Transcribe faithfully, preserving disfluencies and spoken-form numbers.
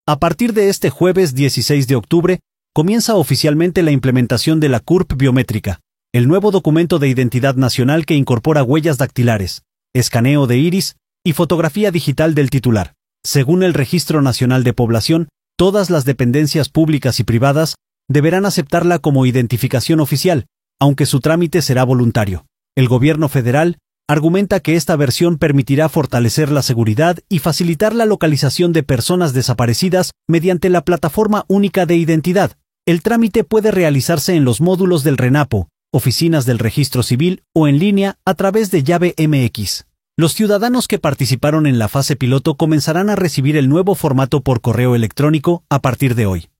A partir de este jueves dieciséis de octubre, comienza oficialmente la implementación de la C U R P biométrica, el nuevo documento de identidad nacional que incorpora huellas dactilares, escaneo de iris y fotografía digital del titular. Según el Registro Nacional de Población, todas las dependencias públicas y privadas deberán aceptarla como identificación oficial, aunque su trámite será voluntario. El gobierno federal argumenta que esta versión permitirá fortalecer la seguridad y facilitar la localización de personas desaparecidas mediante la Plataforma Única de Identidad. El trámite puede realizarse en los módulos del RENAPO, oficinas del Registro Civil o en línea a través de Llave M X. Los ciudadanos que participaron en la fase piloto comenzarán a recibir el nuevo formato por correo electrónico a partir de hoy.